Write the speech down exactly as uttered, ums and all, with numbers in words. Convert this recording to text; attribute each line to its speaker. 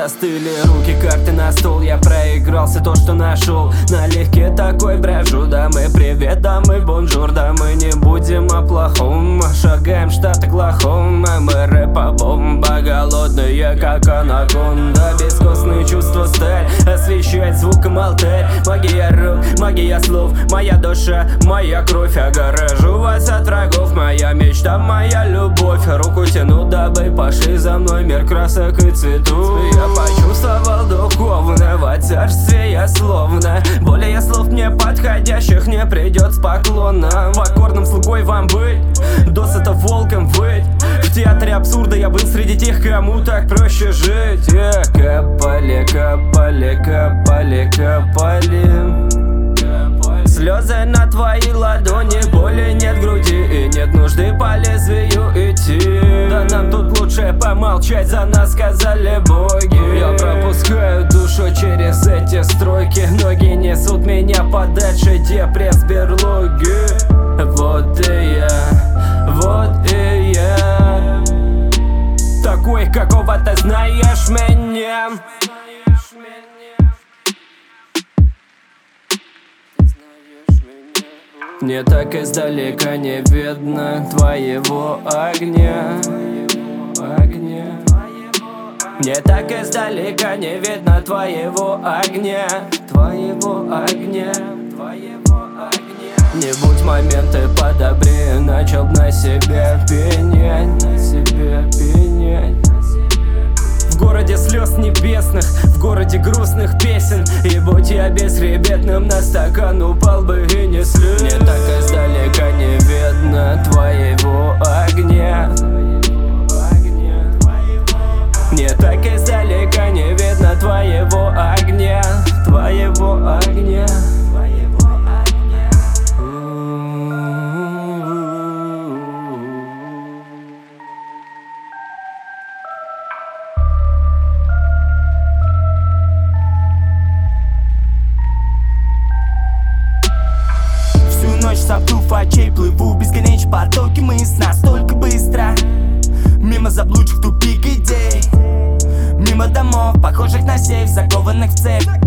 Speaker 1: Застыли руки, карты на стол. Я проигрался то, что нашел. Налегке такой брожу. Да мы привет, да мы бонжур. Да мы не будем о плохом. Шагаем штат Оклахома. Мы рэпа-бомба, голодные как анаконда. Бескостные чувства сталь освещает звуком алтарь. Магия рук, магия слов. Моя душа, моя кровь. Огорожу вас от врагов. Моя мечта, моя любовь. Руку тяну, дабы пошли за мной мир красок и цветов. Я почувствовал духовного царствия я словно. Более слов мне подходящих не придет с поклоном. Покорным слугой вам быть, досыта волком выть. В театре абсурда я был среди тех, кому так проще жить. Yeah. Копали, копали, копали, копали. Слезы на твои ладони, боли нет в груди и нет нужды по лезвию идти. Да нам тут лучше помолчать, за нас сказали боги. Я пропускаю душу через эти строки. Ноги несут меня подальше, депресс берлоги. Вот и я, вот и я, такой, какого ты знаешь меня. Мне так издалека не видно твоего огня, огня. Мне так издалека не видно твоего огня, твоего огня, твоего огня. Не будь моменты подобрее, начал б на себя пенять, на себя пенять. В городе слез небесных, в городе грустных песен. И будь я бесхребетным, на стакан упал бы и не слез. Мне так издалека не видно твоего огня. Мне так издалека не видно твоего огня, твоего огня.
Speaker 2: Ночь соплю фачей, плыву в бесконечные потоки мысль настолько быстро. Мимо заблудших тупик идей, мимо домов, похожих на сейф, закованных в цепь.